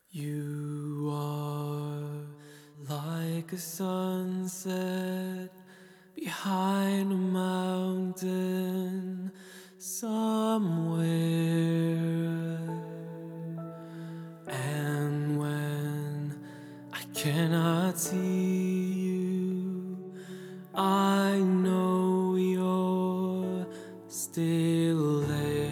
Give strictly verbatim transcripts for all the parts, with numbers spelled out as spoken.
You are like a sunset behind a mountain somewhere, and when I cannot see you, I know you're still there.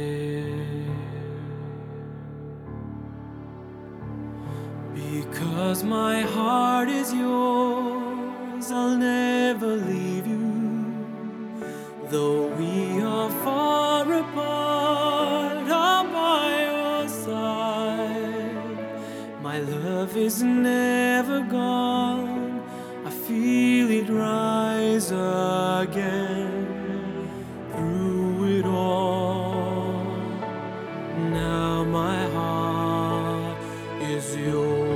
Because my heart is yours, I'll never leave you. Though we are far apart, I'm by your side. My love is never gone, I feel it rise again. Through it all, now my heart is yours.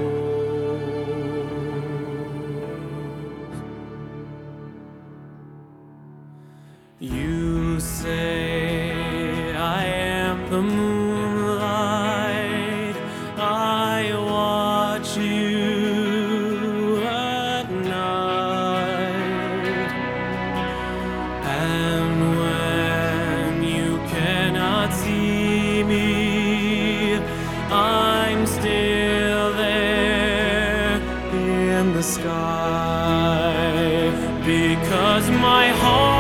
You say I am the moonlight, I watch you at night, and when you cannot see me, I'm still there in the sky. Because my heart